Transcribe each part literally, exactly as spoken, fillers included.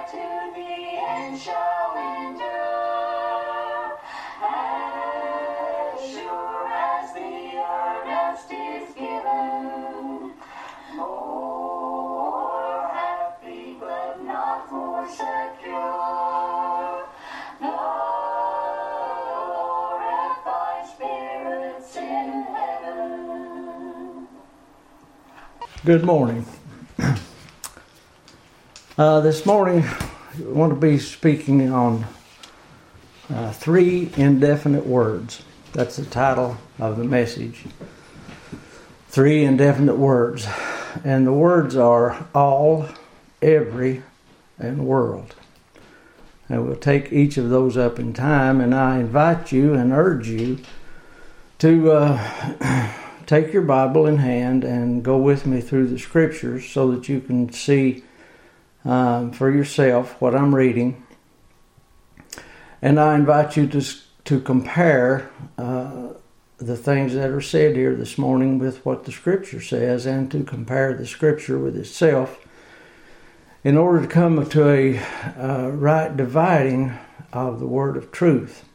that to the end shall endure. As sure as the earnest is given, more happy but not more secure. The glorified spirits in heaven. Good morning. Uh, this morning, I want to be speaking on uh, three indefinite words. That's the title of the message. Three indefinite words. And the words are all, every, and world. And we'll take each of those up in time, and I invite you and urge you to uh, take your Bible in hand and go with me through the scriptures so that you can see um, for yourself what I'm reading. And I invite you to, to compare uh, the things that are said here this morning with what the scripture says, and to compare the scripture with itself in order to come to a uh, right dividing of the word of truth.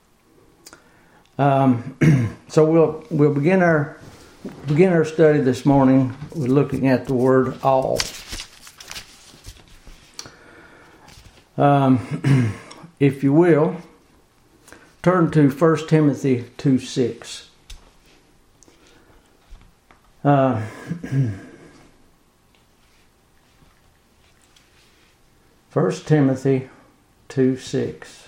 Um, so we'll we'll begin our begin our study this morning with looking at the word all. Um, if you will, turn to First Timothy two six. Uh, First Timothy two six.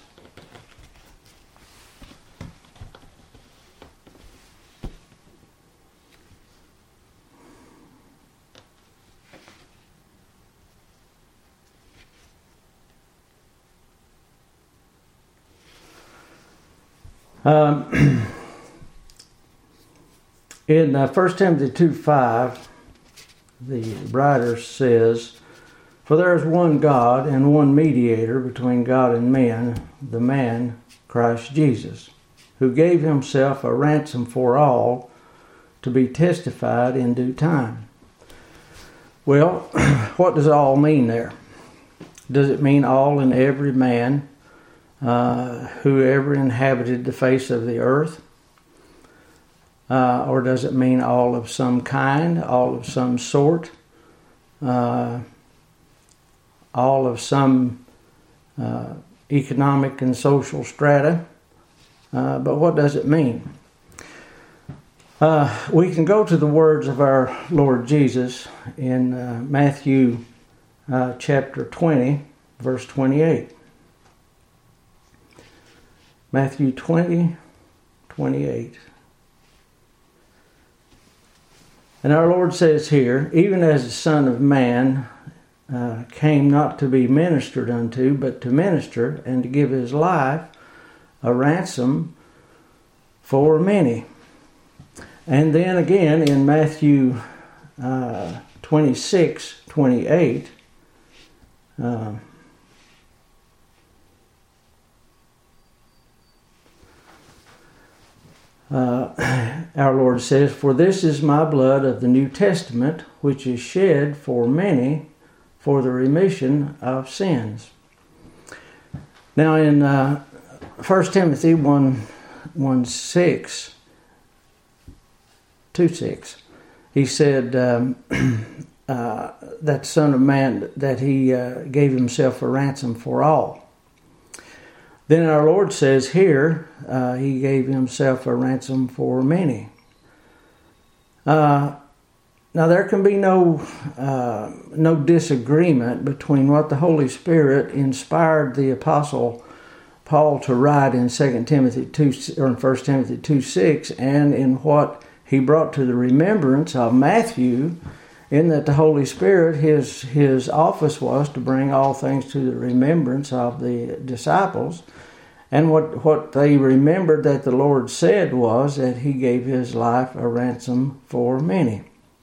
Um, in uh, First Timothy two five, the writer says, "For there is one God and one mediator between God and men, the man Christ Jesus, who gave himself a ransom for all, to be testified in due time." Well, what does all mean there? Does it mean all and every man uh, who ever inhabited the face of the earth? Uh, or does it mean all of some kind, all of some sort, uh, all of some uh, economic and social strata? Uh, but what does it mean? Uh, we can go to the words of our Lord Jesus in uh, Matthew uh, chapter twenty, verse twenty-eight. Matthew twenty, twenty-eight. And our Lord says here, "Even as the Son of Man uh, came not to be ministered unto, but to minister, and to give his life a ransom for many." And then again in Matthew uh, twenty-six, twenty-eight, uh, uh, our Lord says, "For this is my blood of the New Testament, which is shed for many for the remission of sins." Now in uh, First Timothy one, one six, two six, he said um, uh, that Son of Man, that he uh, gave himself a ransom for all. Then our Lord says here, uh, he gave himself a ransom for many. Uh, now there can be no uh, no disagreement between what the Holy Spirit inspired the Apostle Paul to write in Second Timothy two or in First Timothy two six, and in what he brought to the remembrance of Matthew, in that the Holy Spirit, his his office was to bring all things to the remembrance of the disciples. And what, what they remembered that the Lord said was that he gave his life a ransom for many.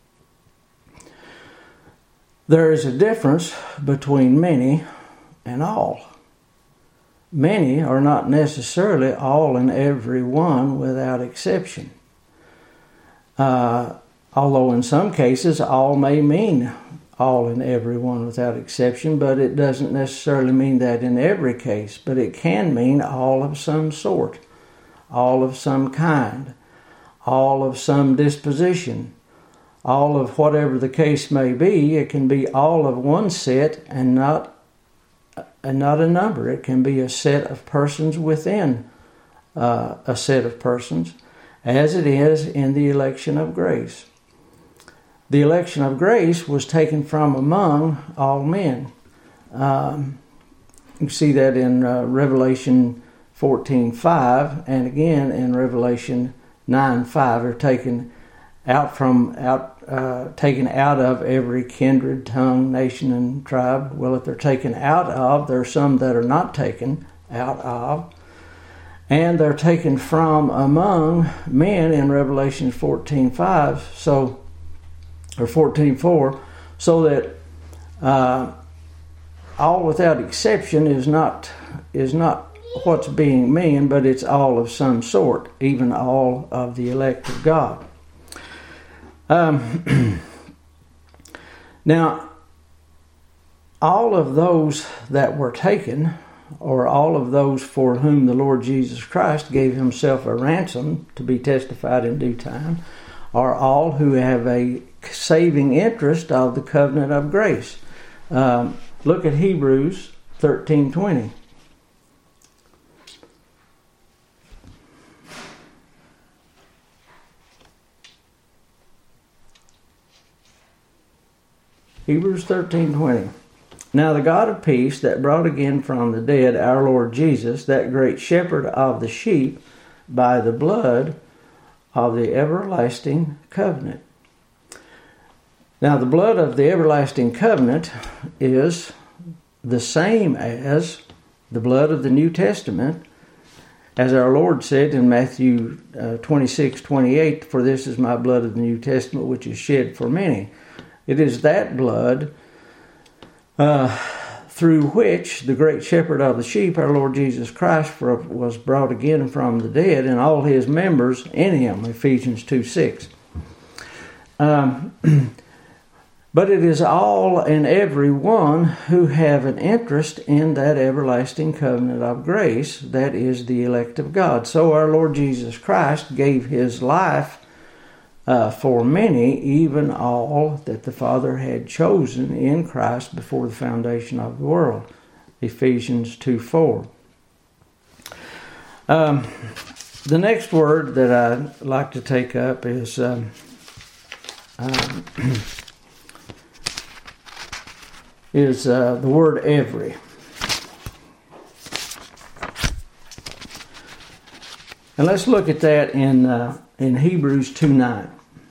There is a difference between many and all. Many are not necessarily all and every one without exception. Uh, although in some cases all may mean all and everyone without exception, but it doesn't necessarily mean that in every case. But it can mean all of some sort, all of some kind, all of some disposition, all of whatever the case may be. It can be all of one set and not and not a number. It can be a set of persons within uh, a set of persons, as it is in the election of grace. The election of grace was taken from among all men. Um, you see that in uh, Revelation fourteen five, and again in Revelation nine five. Are taken out from out, uh, taken out of every kindred, tongue, nation, and tribe. Well, if they're taken out of, there are some that are not taken out of, and they're taken from among men in Revelation fourteen five. So. Or fourteen four, so that uh, all without exception is not is not what's being meant, but it's all of some sort, even all of the elect of God. Um, now, all of those that were taken, or all of those for whom the Lord Jesus Christ gave himself a ransom to be testified in due time, are all who have a saving interest of the covenant of grace. Um, look at Hebrews thirteen twenty. Hebrews thirteen twenty. Now the God of peace that brought again from the dead our Lord Jesus, that great shepherd of the sheep, by the blood of the everlasting covenant. Now the blood of the everlasting covenant is the same as the blood of the New Testament, as our Lord said in Matthew uh, twenty-six twenty-eight, for this is my blood of the New Testament, which is shed for many. It is that blood uh, through which the great shepherd of the sheep, our Lord Jesus Christ, was brought again from the dead, and all his members in him, Ephesians two six. Um, but it is all and every one who have an interest in that everlasting covenant of grace, that is the elect of God. So our Lord Jesus Christ gave his life uh, for many, even all that the Father had chosen in Christ before the foundation of the world. Ephesians two four. Um, the next word that I'd like to take up is um, um, is uh, the word every. And let's look at that in uh, in Hebrews two nine.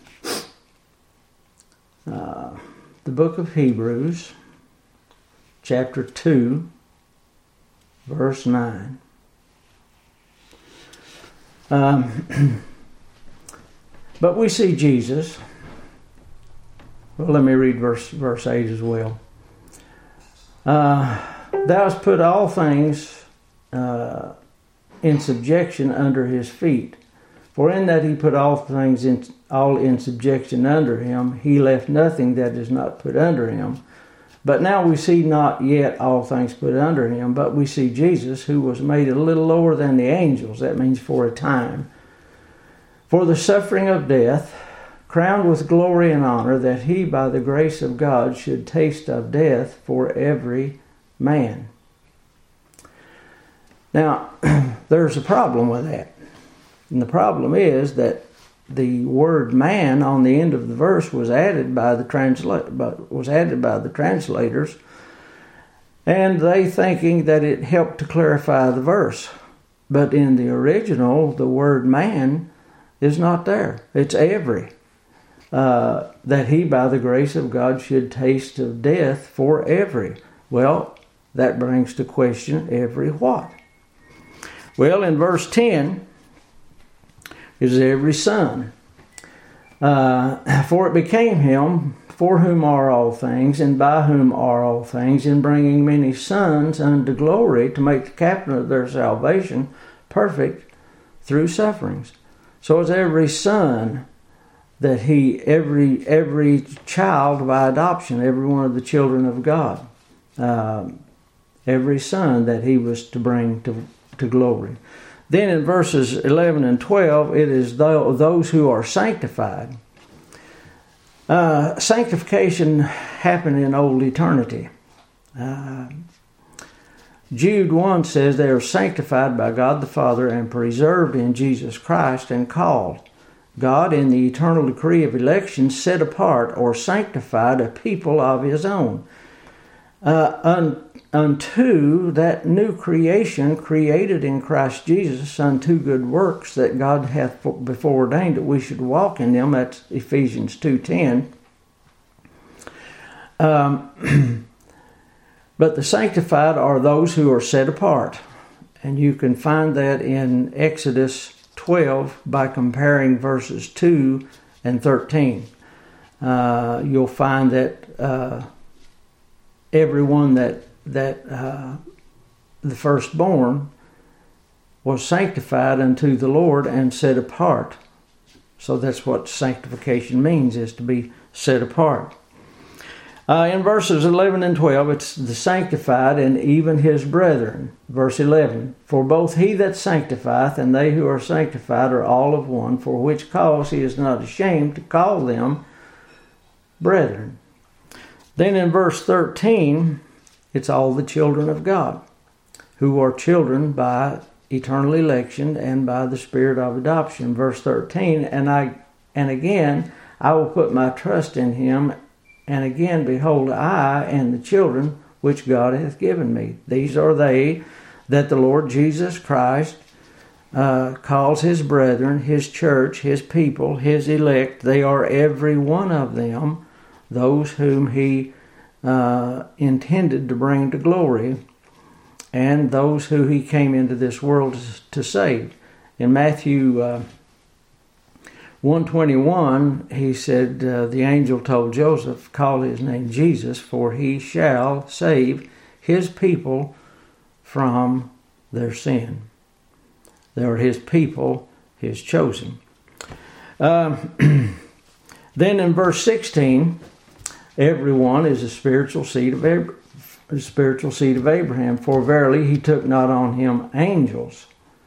Uh, the book of Hebrews, chapter two, verse nine. Um, but we see Jesus. Well, let me read verse verse eight as well. Uh, Thou hast put all things uh, in subjection under his feet. For in that he put all things in, all in subjection under him, he left nothing that is not put under him. But now we see not yet all things put under him, but we see Jesus, who was made a little lower than the angels, that means for a time, for the suffering of death, crowned with glory and honor, that he by the grace of God should taste of death for every man. Now, there's a problem with that. And the problem is that the word man on the end of the verse was added by the transla- was added by the translators, and they thinking that it helped to clarify the verse. But in the original, the word man is not there. It's every. Uh, that he by the grace of God should taste of death for every. Well, that brings to question every what? Well, in verse ten is every son. Uh, for it became him, for whom are all things, and by whom are all things, in bringing many sons unto glory, to make the captain of their salvation perfect through sufferings. So it's every son that he, every every child by adoption, every one of the children of God, uh, every son that he was to bring to, to glory. Then in verses eleven and twelve, it is those who are sanctified. Uh, sanctification happened in old eternity. Uh, Jude one says they are sanctified by God the Father and preserved in Jesus Christ and called. God, in the eternal decree of election, set apart or sanctified a people of his own. Uh, un, unto that new creation created in Christ Jesus unto good works that God hath before ordained that we should walk in them. That's Ephesians two ten. Um, but the sanctified are those who are set apart. And you can find that in Exodus twelve by comparing verses two and thirteen. Uh, you'll find that uh, everyone that that uh, the firstborn was sanctified unto the Lord and set apart. So that's what sanctification means, is to be set apart. Uh, in verses eleven and twelve, it's the sanctified and even his brethren. Verse eleven, for both he that sanctifieth and they who are sanctified are all of one, for which cause he is not ashamed to call them brethren. Then in verse thirteen, it's all the children of God, who are children by eternal election and by the spirit of adoption. Verse thirteen, and I and again I will put my trust in him, and again behold, I and the children which God hath given me. These are they that the Lord Jesus Christ uh, calls his brethren, his church, his people, his elect. They are every one of them, those whom he uh, intended to bring to glory, and those who he came into this world to save. In Matthew uh, one twenty-one, he said, uh, the angel told Joseph, call his name Jesus, for he shall save his people from their sin. They are his people, his chosen. Um, then in verse sixteen, everyone is a spiritual seed of Abraham. The spiritual seed of Abraham, for verily he took not on him angels,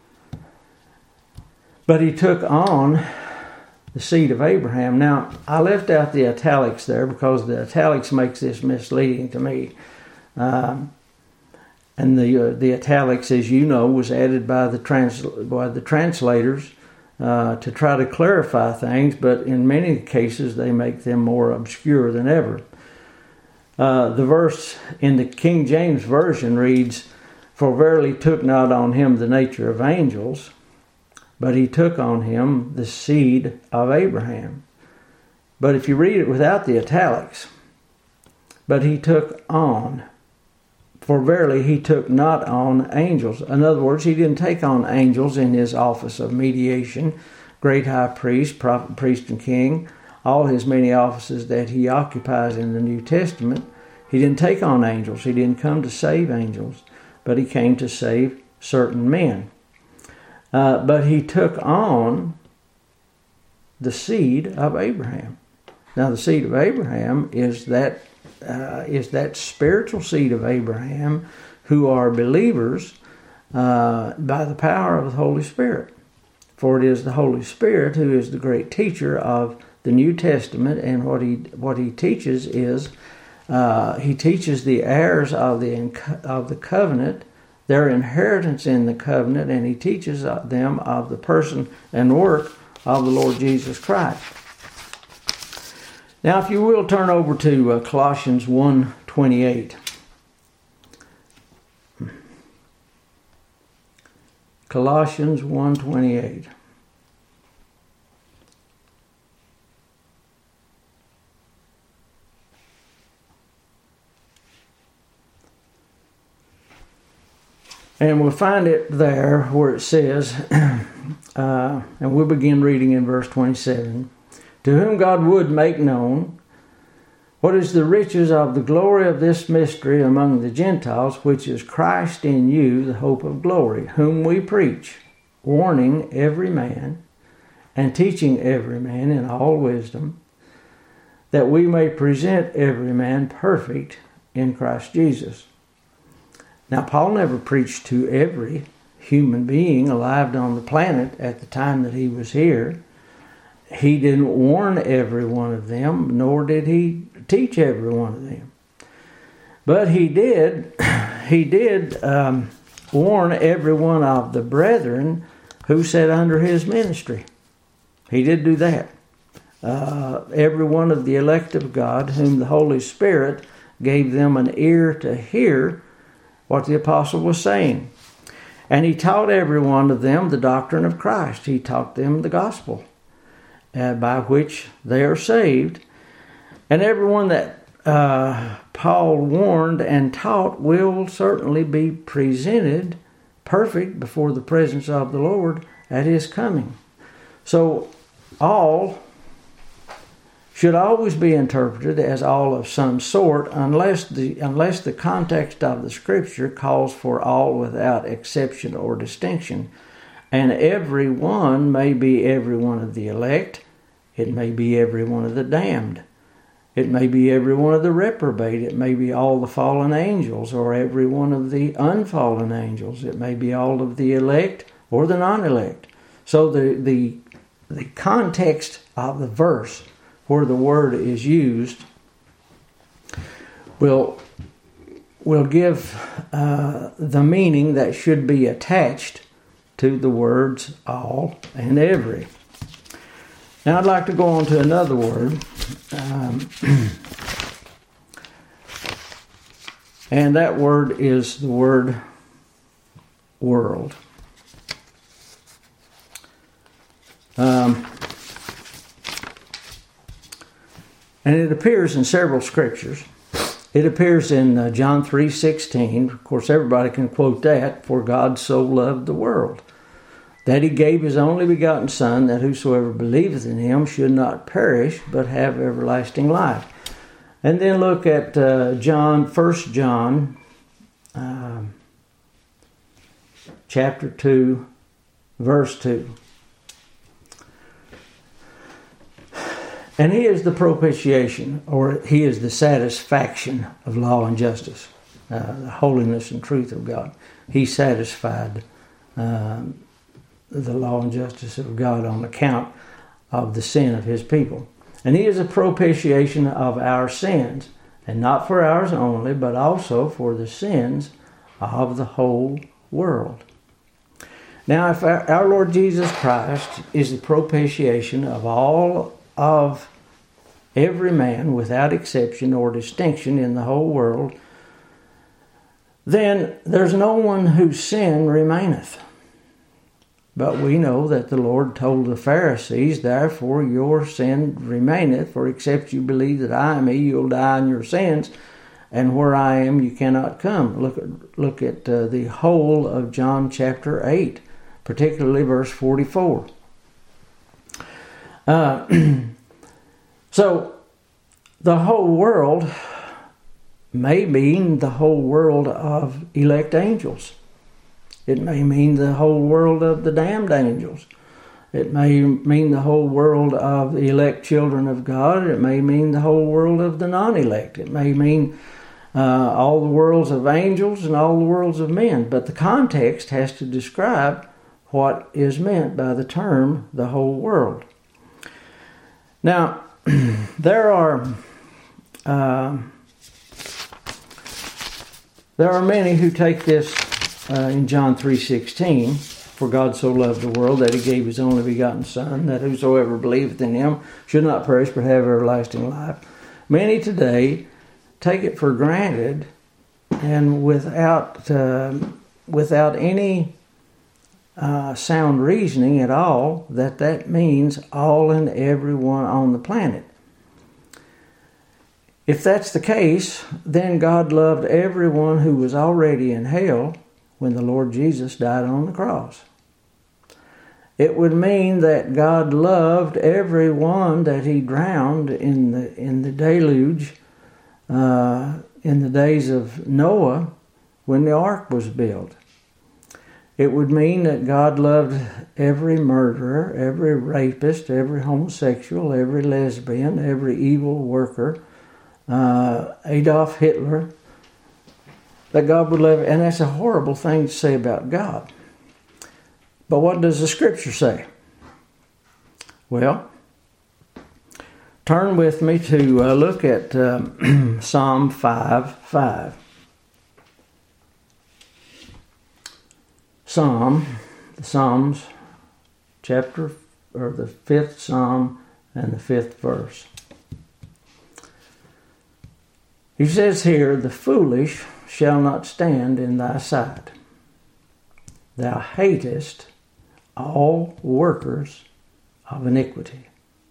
but he took on the seed of Abraham. Now, I left out the italics there because the italics makes this misleading to me. Um, and the uh, the italics, as you know, was added by the trans by the translators uh, to try to clarify things, but in many cases they make them more obscure than ever. Uh, the verse in the King James Version reads, for verily took not on him the nature of angels, but he took on him the seed of Abraham. But if you read it without the italics, but he took on, for verily he took not on angels. In other words, he didn't take on angels in his office of mediation, great high priest, prophet, priest, and king, all his many offices that he occupies in the New Testament. He didn't take on angels. He didn't come to save angels, but he came to save certain men. Uh, but he took on the seed of Abraham. Now, the seed of Abraham is that uh, is that spiritual seed of Abraham who are believers uh, by the power of the Holy Spirit. For it is the Holy Spirit who is the great teacher of the New Testament, and what he what he teaches is uh, he teaches the heirs of the of the covenant their inheritance in the covenant, and he teaches them of the person and work of the Lord Jesus Christ. Now, if you will, turn over to uh, Colossians one twenty-eight. Colossians one twenty-eight. And we'll find it there where it says, uh, and we'll begin reading in verse twenty-seven, to whom God would make known what is the riches of the glory of this mystery among the Gentiles, which is Christ in you, the hope of glory, whom we preach, warning every man and teaching every man in all wisdom, that we may present every man perfect in Christ Jesus. Now, Paul never preached to every human being alive on the planet at the time that he was here. He didn't warn every one of them, nor did he teach every one of them. But he did, he did um, warn every one of the brethren who sat under his ministry. He did do that. Uh, every one of the elect of God, whom the Holy Spirit gave them an ear to hear what the apostle was saying. And he taught every one of them the doctrine of Christ. He taught them the gospel, uh, by which they are saved. And everyone that uh, Paul warned and taught will certainly be presented perfect before the presence of the Lord at his coming. So all should always be interpreted as all of some sort, unless the unless the context of the Scripture calls for all without exception or distinction. And every one may be every one of the elect. It may be every one of the damned. It may be every one of the reprobate. It may be all the fallen angels, or every one of the unfallen angels. It may be all of the elect or the non-elect. So the the the context of the verse where the word is used will will give uh, the meaning that should be attached to the words all and every. Now I'd like to go on to another word, um, and that word is the word world. Um, and it appears in several scriptures. It appears in uh, John three sixteen. Of course, everybody can quote that. For God so loved the world, that he gave his only begotten Son, that whosoever believeth in him should not perish, but have everlasting life. And then look at uh, John, First John, uh, chapter two, verse two. And he is the propitiation, or he is the satisfaction of law and justice, uh, the holiness and truth of God. He satisfied um, the law and justice of God on account of the sin of his people. And he is a propitiation of our sins, and not for ours only, but also for the sins of the whole world. Now, if our, our Lord Jesus Christ is the propitiation of all of every man without exception or distinction in the whole world, then there's no one whose sin remaineth. But we know that the Lord told the Pharisees, therefore your sin remaineth, for except you believe that I am he, you'll die in your sins, and where I am you cannot come. Look at, look at uh, the whole of John chapter eight, particularly verse forty-four. Uh, so, the whole world may mean the whole world of elect angels. It may mean the whole world of the damned angels. It may mean the whole world of the elect children of God. It may mean the whole world of the non-elect. It may mean uh, all the worlds of angels and all the worlds of men. But the context has to describe what is meant by the term the whole world. Now, there are uh, there are many who take this uh, in John three sixteen, for God so loved the world that he gave his only begotten Son, that whosoever believeth in him should not perish but have everlasting life. Many today take it for granted, and without uh, without any Uh, sound reasoning at all, that that means all and everyone on the planet. If that's the case, then God loved everyone who was already in hell when the Lord Jesus died on the cross. It would mean that God loved everyone that he drowned in the in the deluge uh, in the days of Noah when the ark was built. It would mean that God loved every murderer, every rapist, every homosexual, every lesbian, every evil worker, uh, Adolf Hitler, that God would love, and that's a horrible thing to say about God. But what does the Scripture say? Well, turn with me to uh, look at um, Psalm five five. Psalm, the Psalms, chapter, or the fifth Psalm and the fifth verse. He says here, the foolish shall not stand in thy sight. Thou hatest all workers of iniquity.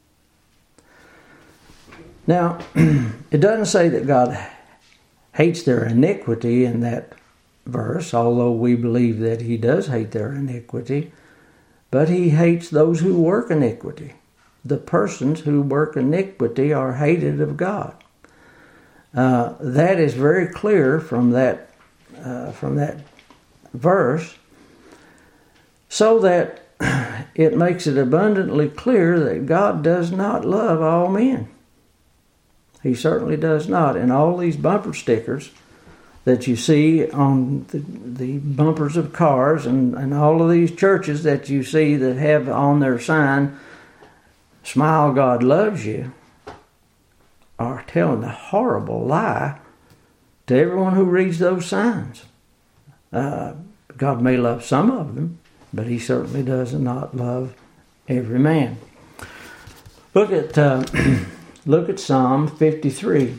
Now, it doesn't say that God hates their iniquity in that verse, although we believe that he does hate their iniquity, but he hates those who work iniquity. The persons who work iniquity are hated of God. Uh, that is very clear from that uh, from that verse, so that it makes it abundantly clear that God does not love all men. He certainly does not. And all these bumper stickers that you see on the, the bumpers of cars and, and all of these churches that you see that have on their sign, "Smile, God loves you," are telling a horrible lie to everyone who reads those signs. Uh, God may love some of them, but he certainly does not love every man. Look at uh, look at Psalm fifty-three.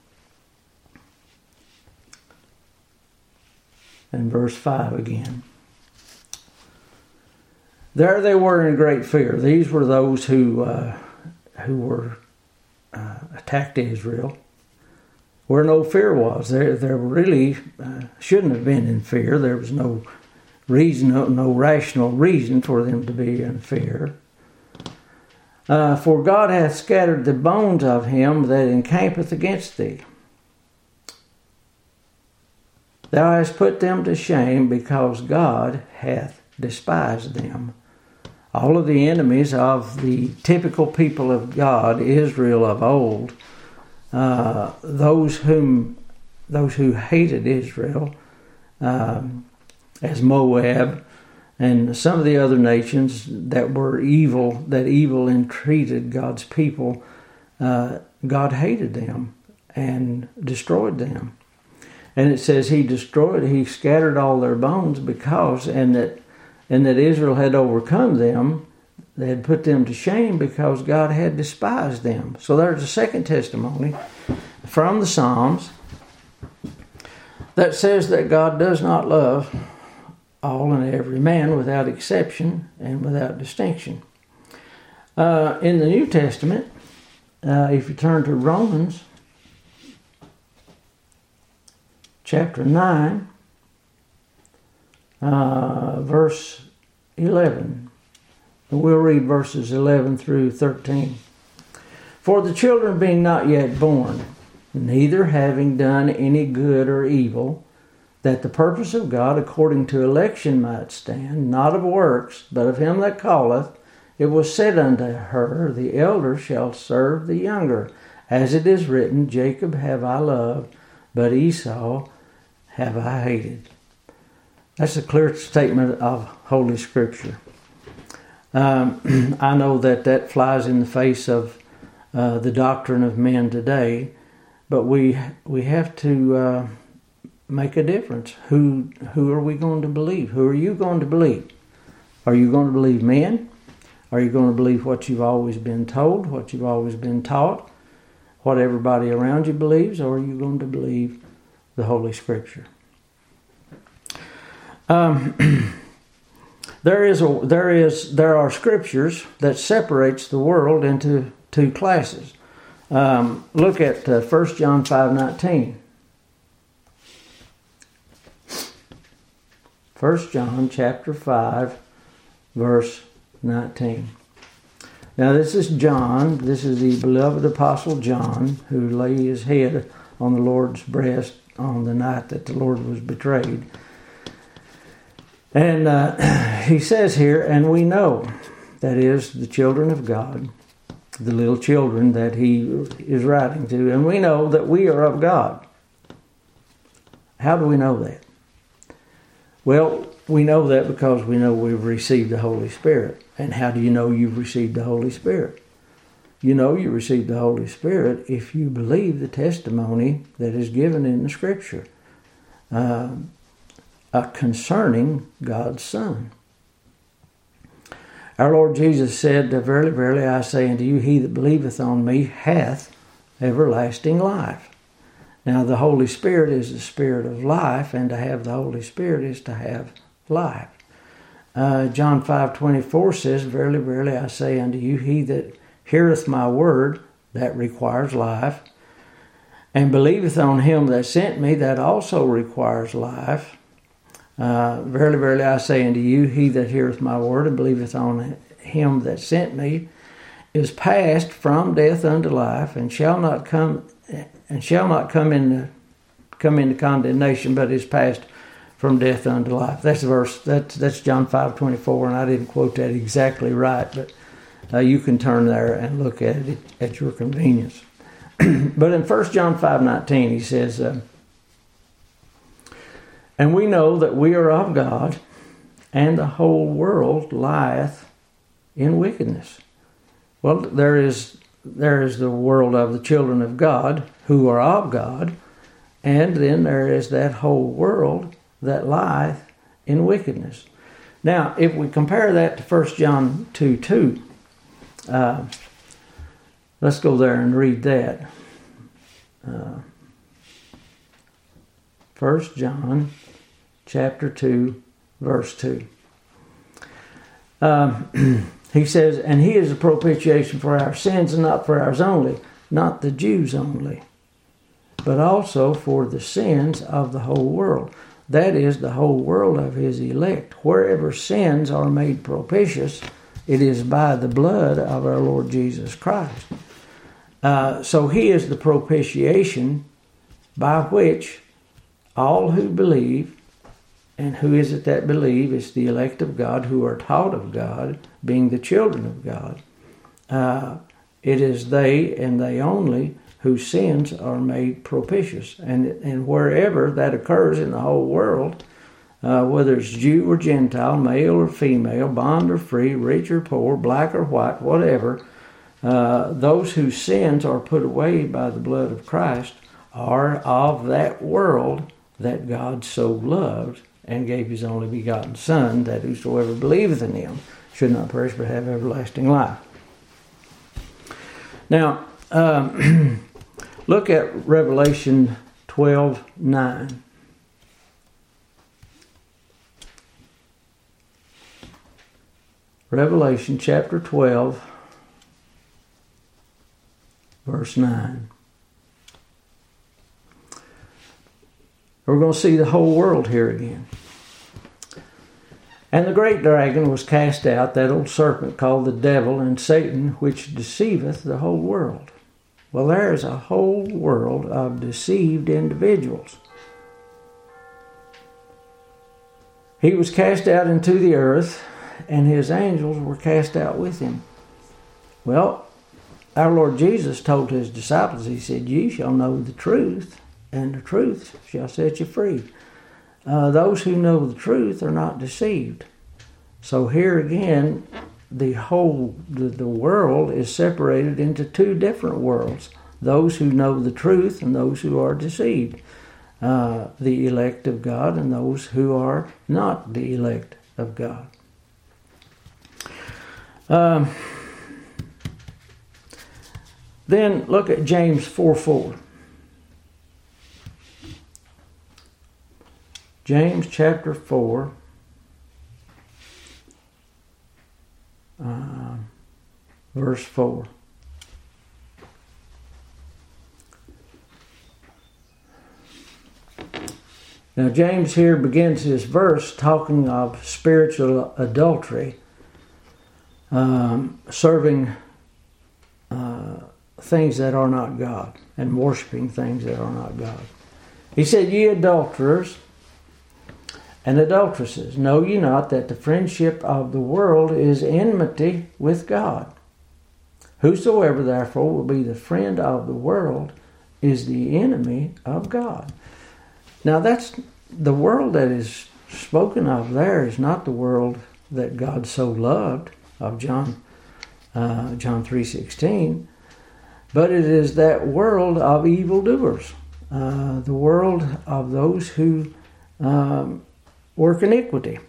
And verse five again. There they were in great fear. These were those who uh, who were uh, attacked Israel, where no fear was. There, there really uh, shouldn't have been in fear. There was no reason, no, no rational reason for them to be in fear. Uh, For God hath scattered the bones of him that encampeth against thee. Thou hast put them to shame, because God hath despised them. All of the enemies of the typical people of God, Israel of old, uh, those whom those who hated Israel, um, as Moab, and some of the other nations that were evil, that evil entreated God's people, uh, God hated them and destroyed them. And it says he destroyed, he scattered all their bones because, and that and that Israel had overcome them, they had put them to shame because God had despised them. So there's a second testimony from the Psalms that says that God does not love all and every man without exception and without distinction. Uh, in the New Testament, uh, if you turn to Romans chapter nine, uh, verse eleven. And we'll read verses eleven through thirteen. For the children being not yet born, neither having done any good or evil, that the purpose of God according to election might stand, not of works, but of him that calleth, it was said unto her, the elder shall serve the younger. As it is written, Jacob have I loved, but Esau have I hated. That's a clear statement of Holy Scripture. Um, I know that that flies in the face of uh, the doctrine of men today, but we we have to uh, make a difference. Who who are we going to believe? Who are you going to believe? Are you going to believe men? Are you going to believe what you've always been told, what you've always been taught, what everybody around you believes, or are you going to believe the Holy Scripture? Um, there is a, there is there are scriptures that separates the world into two classes. Um, look at uh, First John five nineteen. First John chapter five, verse nineteen. Now this is John. This is the beloved apostle John, who lay his head on the Lord's breast on the night that the Lord was betrayed. And uh, he says here, and we know, that is, the children of God, the little children that he is writing to, and we know that we are of God. How do we know that? Well, we know that because we know we've received the Holy Spirit. And how do you know you've received the Holy Spirit? You know you received the Holy Spirit if you believe the testimony that is given in the Scripture uh, uh, concerning God's Son. Our Lord Jesus said, Verily, verily, I say unto you, he that believeth on me hath everlasting life. Now, the Holy Spirit is the Spirit of life, and to have the Holy Spirit is to have life. Uh, John five twenty-four says, Verily, verily, I say unto you, he that heareth my word, that requires life, and believeth on him that sent me, that also requires life. Uh, verily, verily, I say unto you, he that heareth my word and believeth on him that sent me, is passed from death unto life, and shall not come and shall not come into come into condemnation, but is passed from death unto life. That's the verse. That's that's John five twenty-four, and I didn't quote that exactly right, but uh, you can turn there and look at it at your convenience. But in First John five nineteen, he says, uh, and we know that we are of God, and the whole world lieth in wickedness. Well, there is there is the world of the children of God who are of God, and then there is that whole world that lieth in wickedness. Now, if we compare that to First John two two, uh, let's go there and read that. Uh, First John chapter two, verse two. Um, he says, and he is a propitiation for our sins, and not for ours only, not the Jews only, but also for the sins of the whole world. That is, the whole world of his elect. Wherever sins are made propitious, it is by the blood of our Lord Jesus Christ. Uh, so he is the propitiation by which all who believe, and who is it that believe? It's the elect of God who are taught of God, being the children of God. Uh, it is they and they only whose sins are made propitious. And, and wherever that occurs in the whole world, uh, whether it's Jew or Gentile, male or female, bond or free, rich or poor, black or white, whatever, uh, those whose sins are put away by the blood of Christ are of that world that God so loved and gave his only begotten Son, that whosoever believeth in him should not perish but have everlasting life. Now, um, look at Revelation twelve nine. Revelation chapter twelve, verse nine. We're going to see the whole world here again. And the great dragon was cast out, that old serpent called the devil and Satan, which deceiveth the whole world. Well, there is a whole world of deceived individuals. He was cast out into the earth, and his angels were cast out with him. Well, our Lord Jesus told his disciples, he said, ye shall know the truth, and the truth shall set you free. Uh, those who know the truth are not deceived. So here again, the whole, the, the world is separated into two different worlds. Those who know the truth and those who are deceived. Uh, the elect of God and those who are not the elect of God. Um, then look at James four four. James chapter four, uh, verse four. Now James here begins his verse talking of spiritual adultery, um, serving uh, things that are not God, and worshiping things that are not God. He said, ye adulterers, and adulteresses. Know ye not that the friendship of the world is enmity with God? Whosoever therefore will be the friend of the world is the enemy of God. Now that's the world that is spoken of there is not the world that God so loved of John uh, John three sixteen, but it is that world of evildoers, uh, the world of those who um, work iniquity.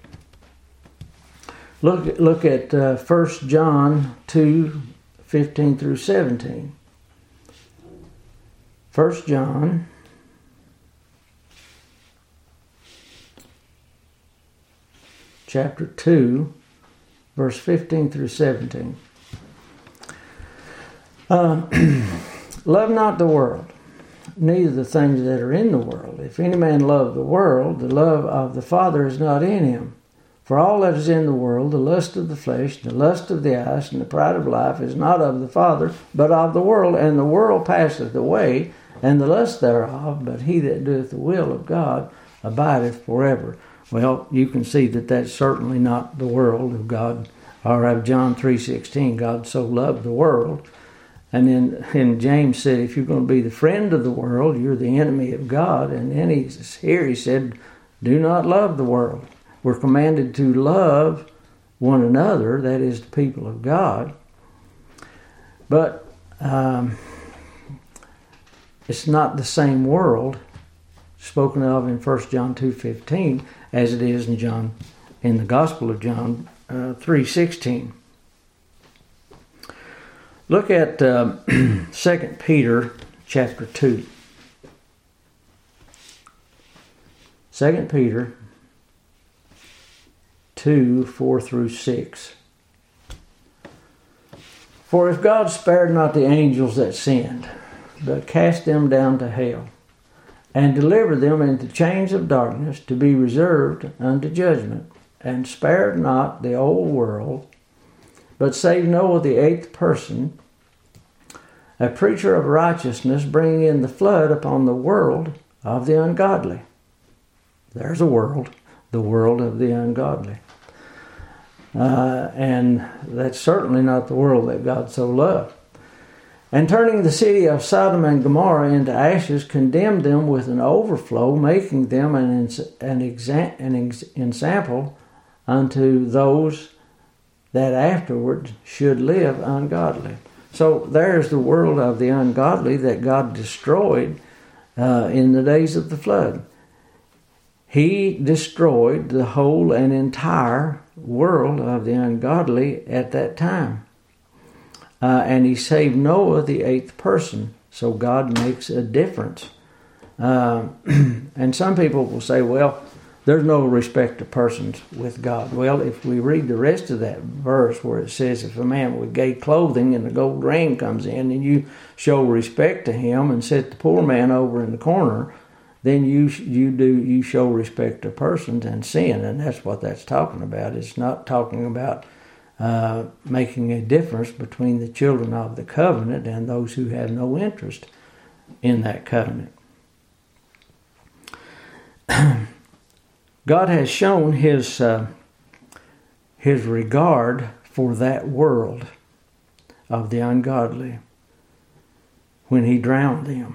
Look look at uh, First John two fifteen through seventeen. First John chapter two, verse fifteen through seventeen. Uh, Love not the world, neither the things that are in the world. If any man love the world, the love of the Father is not in him. For all that is in the world, the lust of the flesh, the lust of the eyes, and the pride of life, is not of the Father, but of the world. And the world passeth away, and the lust thereof, but he that doeth the will of God abideth forever. Well, you can see that that's certainly not the world of God, or of John three sixteen. God so loved the world. And then and James said, if you're going to be the friend of the world, you're the enemy of God. And then he, here he said, do not love the world. We're commanded to love one another, that is the people of God. But um, it's not the same world spoken of in First John two fifteen as it is in John in the Gospel of John uh, three sixteen. Look at um, Second Peter chapter two. Second Peter two, four through six. For if God spared not the angels that sinned, but cast them down to hell, and delivered them into chains of darkness to be reserved unto judgment, and spared not the old world, but saved Noah the eighth person, a preacher of righteousness, bringing in the flood upon the world of the ungodly. There's a world, the world of the ungodly. Uh, and that's certainly not the world that God so loved. And turning the city of Sodom and Gomorrah into ashes, condemned them with an overflow, making them an, an, exa- an ex- example unto those that afterward should live ungodly. So there's the world of the ungodly that God destroyed uh, in the days of the flood. He destroyed the whole and entire world of the ungodly at that time. Uh, and he saved Noah, the eighth person. So God makes a difference. Uh, and some people will say, well, there's no respect of persons with God. Well, if we read the rest of that verse where it says, if a man with gay clothing and a gold ring comes in and you show respect to him and set the poor man over in the corner, then you you do you show respect to persons and sin. And that's what that's talking about. It's not talking about Uh, making a difference between the children of the covenant and those who have no interest in that covenant. God has shown his uh, his regard for that world of the ungodly when he drowned them.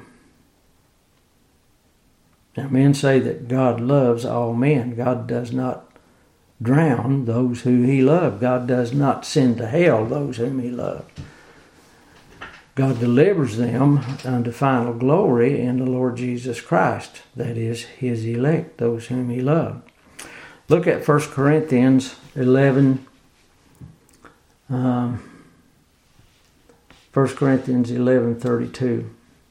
Now, men say that God loves all men. God does not drown those who he loved. God does not send to hell those whom he loved. God delivers them unto final glory in the Lord Jesus Christ. That is, his elect, those whom he loved. Look at First Corinthians eleven. Um, First Corinthians eleven thirty-two.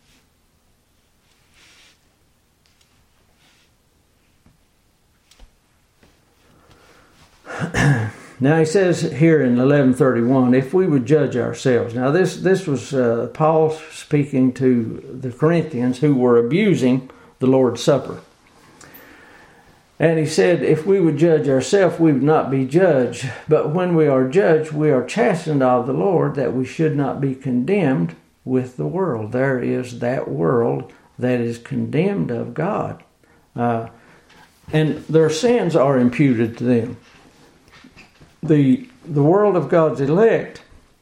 Now he says here in eleven thirty-one, if we would judge ourselves. Now this this was uh, Paul speaking to the Corinthians who were abusing the Lord's Supper. And he said, if we would judge ourselves, we would not be judged. But when we are judged, we are chastened of the Lord, that we should not be condemned with the world. There is that world that is condemned of God. Uh, and their sins are imputed to them. The, the world of God's elect,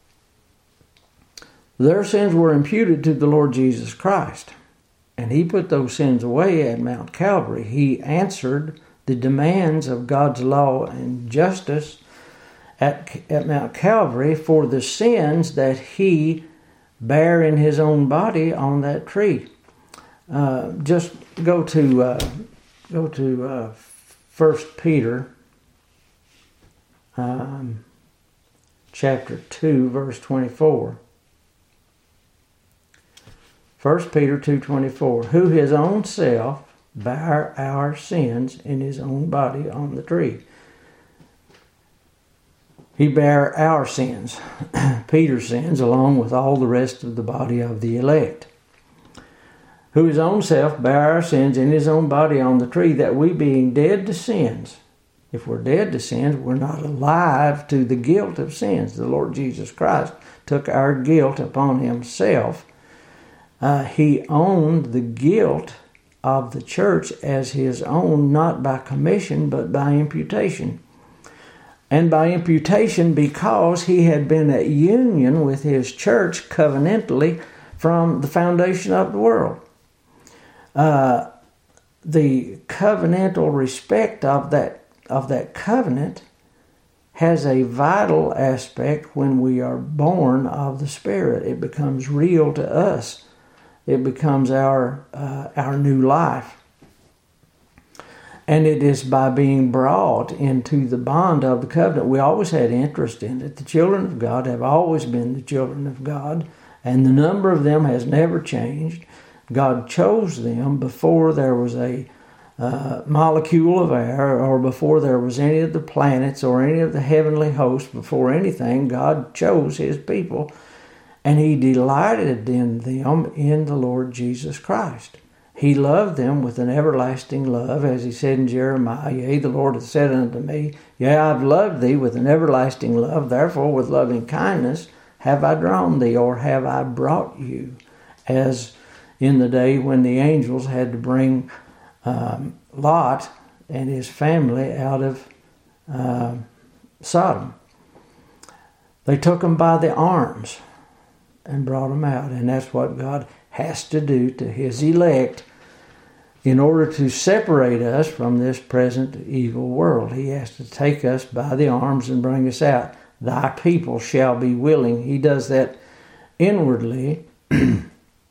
their sins were imputed to the Lord Jesus Christ. And he put those sins away at Mount Calvary. He answered the demands of God's law and justice at, at Mount Calvary for the sins that he bare in his own body on that tree. Uh, just go to uh, go to uh, First Peter um, chapter two, verse twenty-four. First Peter two twenty-four, who his own self bare our sins in his own body on the tree. He bare our sins, Peter's sins, along with all the rest of the body of the elect. Who his own self bare our sins in his own body on the tree, that we being dead to sins. If we're dead to sins, we're not alive to the guilt of sins. The Lord Jesus Christ took our guilt upon himself. Uh, he owned the guilt of the church as his own, not by commission, but by imputation. And by imputation because he had been at union with his church covenantally from the foundation of the world. Uh, the covenantal respect of that, of that covenant has a vital aspect when we are born of the Spirit. It becomes real to us. It becomes our uh, our new life. And it is by being brought into the bond of the covenant. We always had interest in it. The children of God have always been the children of God, and the number of them has never changed. God chose them before there was a uh, molecule of air, or before there was any of the planets or any of the heavenly hosts. Before anything, God chose his people. And he delighted in them in the Lord Jesus Christ. He loved them with an everlasting love, as he said in Jeremiah, yea, the Lord hath said unto me, yea, I've loved thee with an everlasting love, therefore with loving kindness have I drawn thee, or have I brought you, as in the day when the angels had to bring um, Lot and his family out of uh, Sodom. They took them by the arms and brought them out. And that's what God has to do to his elect in order to separate us from this present evil world. He has to take us by the arms and bring us out. Thy people shall be willing. He does that inwardly in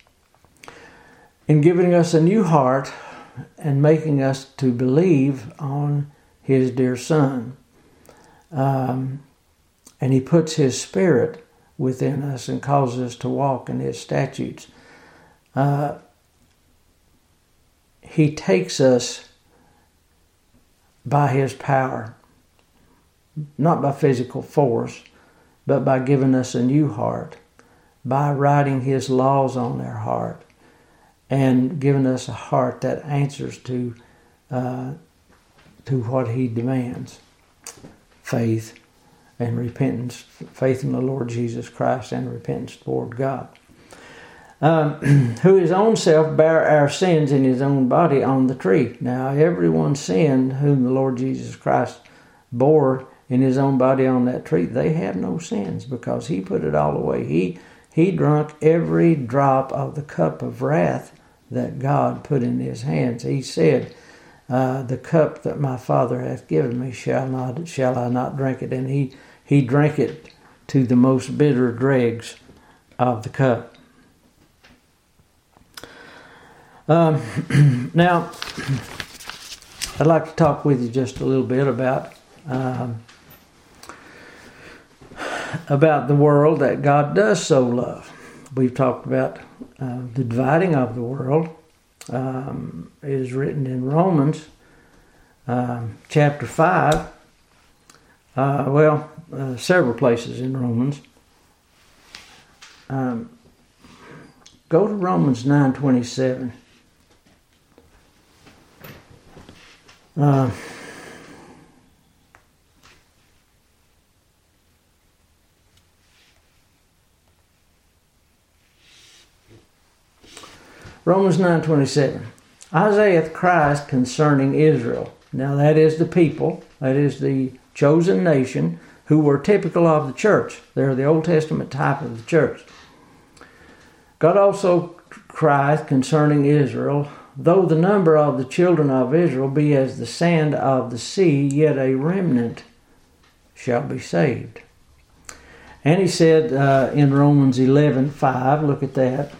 giving us a new heart and making us to believe on his dear Son. Um, and he puts his Spirit within us and causes us to walk in his statutes. Uh, he takes us by his power, not by physical force, but by giving us a new heart, by writing his laws on our heart, and giving us a heart that answers to uh, to what he demands: faith and repentance, faith in the Lord Jesus Christ and repentance toward God. Um, who his own self bare our sins in his own body on the tree. Now everyone sinned whom the Lord Jesus Christ bore in his own body on that tree. They have no sins because he put it all away. He, he drank every drop of the cup of wrath that God put in his hands. He said, uh, the cup that my Father hath given me, shall not shall I not drink it? And he He drank it to the most bitter dregs of the cup. Um, now, I'd like to talk with you just a little bit about um, about the world that God does so love. We've talked about uh, the dividing of the world. Um, it is written in Romans um, chapter five. Uh, well, uh, several places in Romans. Um, go to Romans nine twenty-seven. Uh, Romans nine twenty-seven. Isaiah Christ concerning Israel. Now that is the people, that is the chosen nation who were typical of the church. They're the Old Testament type of the church. God also crieth concerning Israel, though the number of the children of Israel be as the sand of the sea, yet a remnant shall be saved. And he said uh, in Romans eleven five, look at that.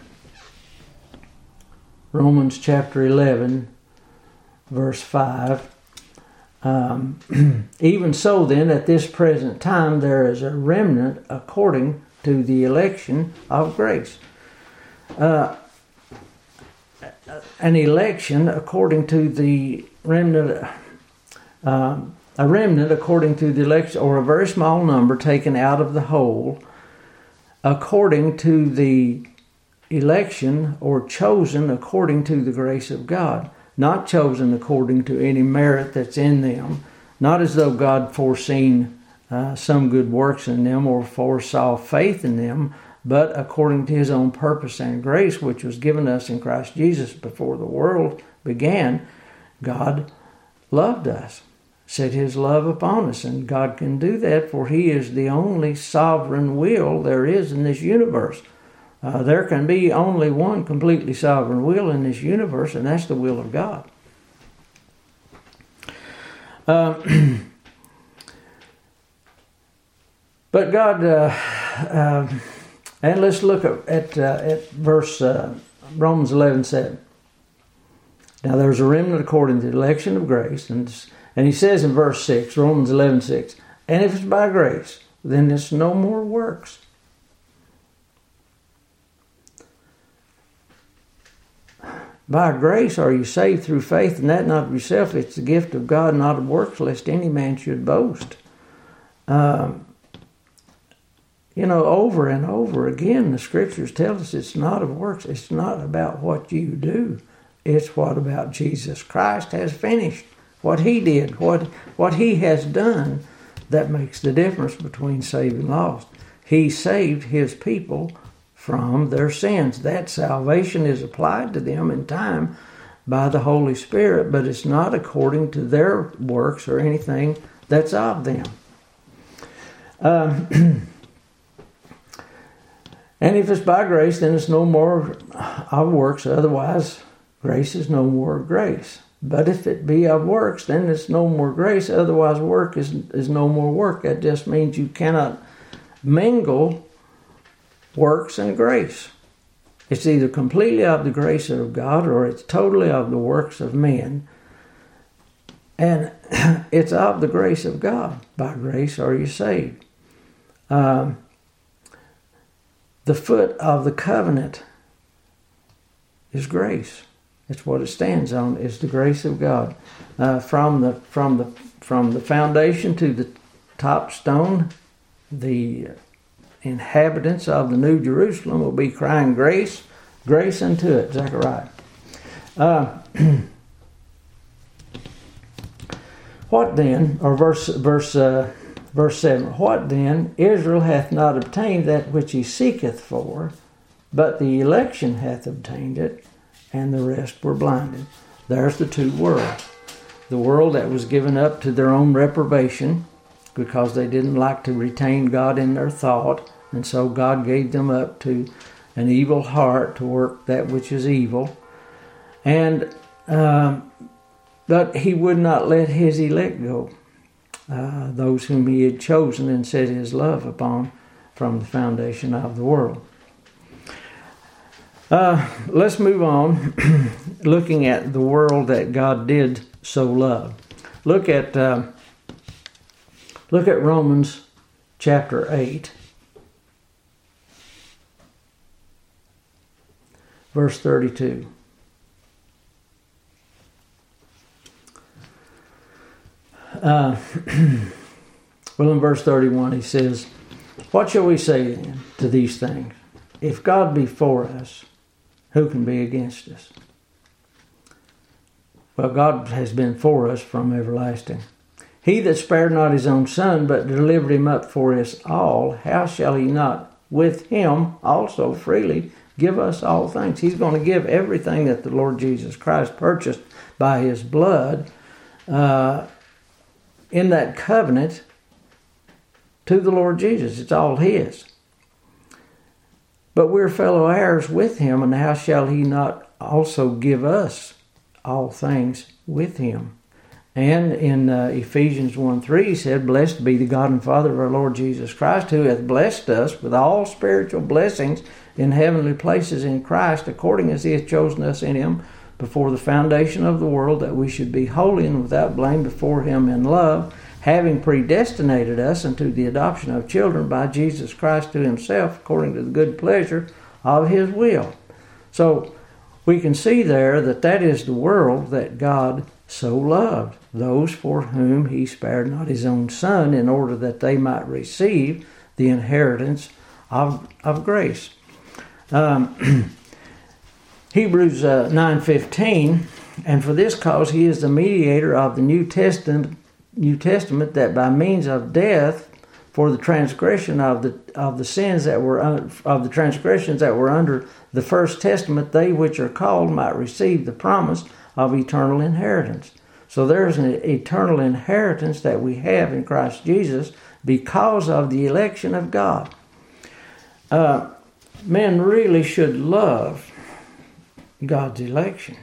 Romans chapter eleven, verse five. Um, Even so then, at this present time, there is a remnant according to the election of grace. Uh, an election according to the remnant, um, a remnant according to the election, or a very small number taken out of the whole, according to the election, or chosen according to the grace of God. Not chosen according to any merit that's in them, not as though God foreseen uh, some good works in them or foresaw faith in them, but according to his own purpose and grace, which was given us in Christ Jesus before the world began. God loved us, set his love upon us, and God can do that, for he is the only sovereign will there is in this universe. Uh, there can be only one completely sovereign will in this universe, and that's the will of God. Uh, but God, uh, uh, and let's look at at, uh, at verse uh, Romans eleven seven. Now there's a remnant according to the election of grace, and and he says in verse six, Romans eleven six, and if it's by grace, then it's no more works. By grace are you saved through faith, and that not of yourself. It's the gift of God, not of works, lest any man should boast. Um, you know, over and over again, the Scriptures tell us it's not of works. It's not about what you do. It's what about Jesus Christ has finished. What he did, what, what he has done, that makes the difference between saved and lost. He saved his people from their sins. That salvation is applied to them in time by the Holy Spirit, but it's not according to their works or anything that's of them. Um, and if it's by grace, then it's no more of works. Otherwise, grace is no more grace. But if it be of works, then it's no more grace. Otherwise, work is, is no more work. That just means you cannot mingle works and grace. It's either completely of the grace of God or it's totally of the works of men. And it's of the grace of God. By grace are you saved. Um, the foot of the covenant is grace. It's what it stands on. It's the grace of God. Uh, from the from the from the foundation to the top stone, the inhabitants of the New Jerusalem will be crying grace, grace unto it. Zechariah. Uh, what then, or verse verse uh, verse seven. What then? Israel hath not obtained that which he seeketh for, but the election hath obtained it, and the rest were blinded. There's the two worlds. The world that was given up to their own reprobation, because they didn't like to retain God in their thought, and so God gave them up to an evil heart to work that which is evil. And um, but he would not let his elect go, uh, those whom he had chosen and set his love upon from the foundation of the world. Uh, let's move on, looking at the world that God did so love. Look at uh, look at Romans chapter eight, verse thirty-two. Uh, well, in verse thirty-one, he says, "What shall we say then to these things? If God be for us, who can be against us?" Well, God has been for us from everlasting. "He that spared not his own son, but delivered him up for us all, how shall he not with him also freely give us all things?" He's going to give everything that the Lord Jesus Christ purchased by his blood uh, in that covenant to the Lord Jesus. It's all His. But we're fellow heirs with Him, and how shall He not also give us all things with Him? And in uh, Ephesians one three, He said, "Blessed be the God and Father of our Lord Jesus Christ, who hath blessed us with all spiritual blessings in heavenly places in Christ, according as He hath chosen us in Him before the foundation of the world, that we should be holy and without blame before Him in love, having predestinated us unto the adoption of children by Jesus Christ to Himself, according to the good pleasure of His will." So we can see there that that is the world that God so loved, those for whom He spared not His own Son, in order that they might receive the inheritance of, of grace. Um, Hebrews uh, nine fifteen, "And for this cause He is the mediator of the New Testament, New Testament, that by means of death for the transgression of the of the sins that were un, of the transgressions that were under the first testament, they which are called might receive the promise of eternal inheritance." So there's an eternal inheritance that we have in Christ Jesus because of the election of God. Uh, men really should love God's election.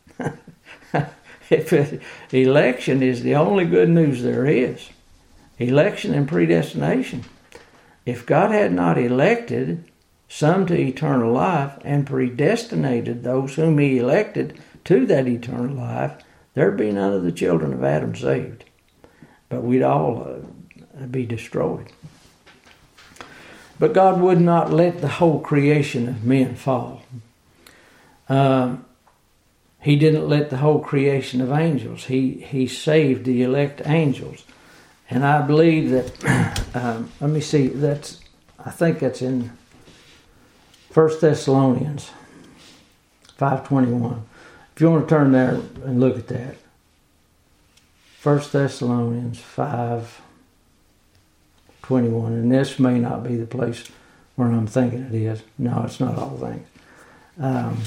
If it, election is the only good news there is. Election and predestination. If God had not elected some to eternal life and predestinated those whom He elected to that eternal life, there'd be none of the children of Adam saved. But we'd all uh, be destroyed. But God would not let the whole creation of men fall. Um, He didn't let the whole creation of angels. He he saved the elect angels. And I believe that, um, let me see, that's, I think that's in First Thessalonians five twenty-one. If you want to turn there and look at that. First Thessalonians five twenty-one. And this may not be the place where I'm thinking it is. No, it's not all things. Um,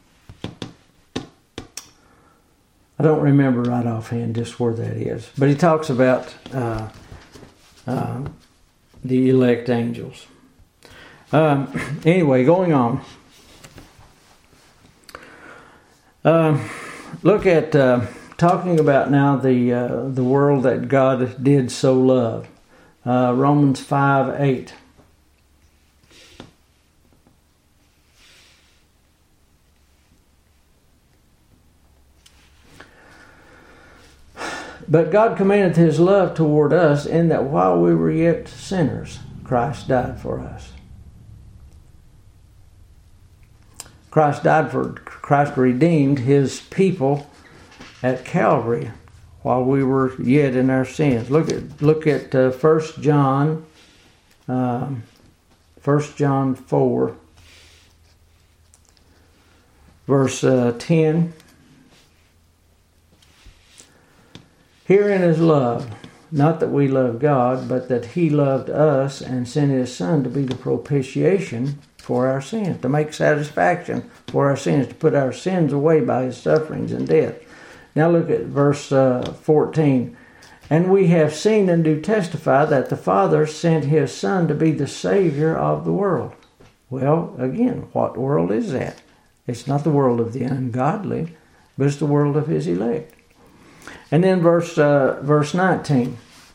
I don't remember right offhand just where that is. But he talks about uh, uh, the elect angels. Um, anyway, going on. Uh, look at, uh, talking about now the uh, the world that God did so love. Uh, Romans five eight. But God commendeth His love toward us, in that while we were yet sinners, Christ died for us. Christ died for, Christ redeemed His people at Calvary while we were yet in our sins. Look at look at uh, First John, um, First John four, verse uh, ten. Herein is love, not that we love God, but that He loved us and sent His Son to be the propitiation for our sins, to make satisfaction for our sins, to put our sins away by His sufferings and death. Now look at verse uh, fourteen. And we have seen and do testify that the Father sent His Son to be the Savior of the world. Well, again, what world is that? It's not the world of the ungodly, but it's the world of His elect. And then verse uh, verse nineteen.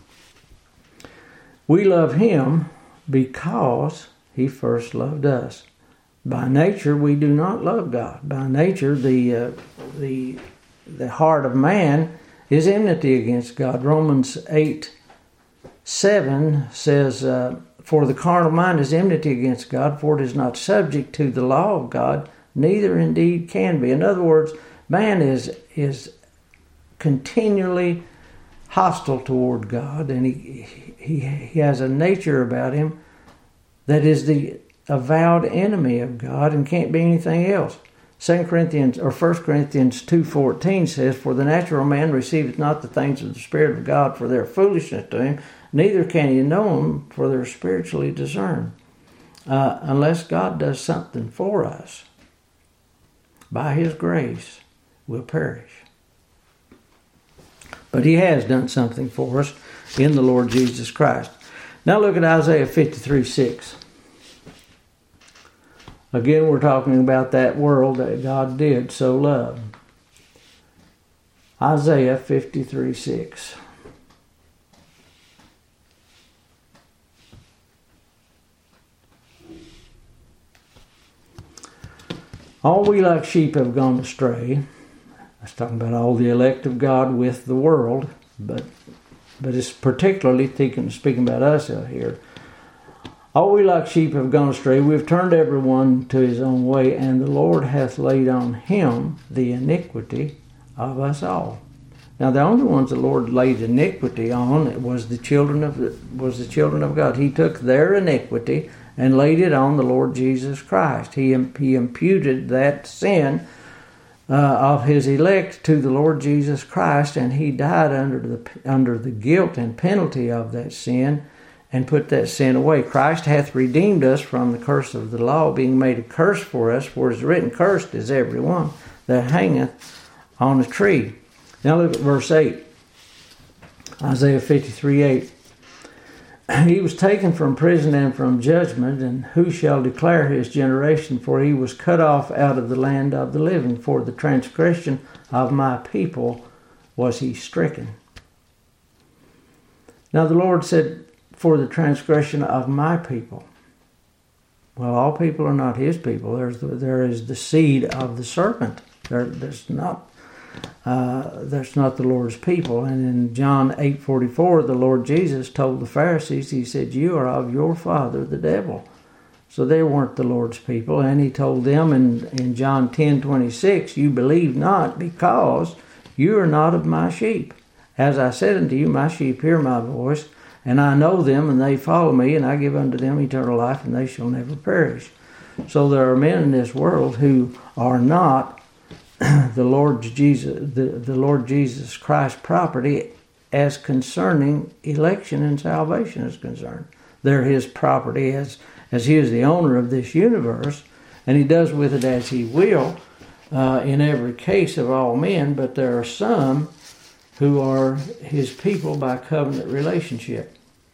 We love Him because He first loved us. By nature, we do not love God. By nature, the uh, the the heart of man is enmity against God. Romans eight seven says, uh, "For the carnal mind is enmity against God, for it is not subject to the law of God, neither indeed can be." In other words, man is is continually hostile toward God, and he, he he has a nature about him that is the avowed enemy of God and can't be anything else. Second Corinthians or First Corinthians two fourteen says, "For the natural man receiveth not the things of the Spirit of God, for they are foolishness to him, neither can he know them, for they are spiritually discerned." Uh, unless God does something for us, by His grace, we'll perish. But he has done something for us in the Lord Jesus Christ. Now look at Isaiah fifty-three six. Again, we're talking about that world that God did so love. Isaiah fifty-three six. All we like sheep have gone astray. That's talking about all the elect of God with the world, but but it's particularly speaking, speaking about us out here. All we like sheep have gone astray. We have turned everyone to his own way, and the Lord hath laid on him the iniquity of us all. Now, the only ones the Lord laid iniquity on was the children of the, was the children of God. He took their iniquity and laid it on the Lord Jesus Christ. He he imputed that sin uh, of his elect to the Lord Jesus Christ, and he died under the under the guilt and penalty of that sin, and put that sin away. Christ hath redeemed us from the curse of the law, being made a curse for us, for it is written, cursed is every one that hangeth on a tree. Now look at verse eight. Isaiah fifty-three eight. He was taken from prison and from judgment, and who shall declare his generation? For he was cut off out of the land of the living. For the transgression of my people was he stricken. Now the Lord said, for the transgression of my people. Well, all people are not his people. There's the, there is the seed of the serpent. There, there's not uh, that's not the Lord's people. And in John eight forty-four, the Lord Jesus told the Pharisees, he said, you are of your father, the devil. So they weren't the Lord's people. And he told them in, in John ten twenty-six, you believe not because you are not of my sheep. As I said unto you, my sheep hear my voice, and I know them, and they follow me, and I give unto them eternal life, and they shall never perish. So there are men in this world who are not the Lord Jesus, the, the Lord Jesus Christ property as concerning election and salvation is concerned. They're his property as, as he is the owner of this universe, and he does with it as he will uh, in every case of all men, but there are some who are his people by covenant relationship.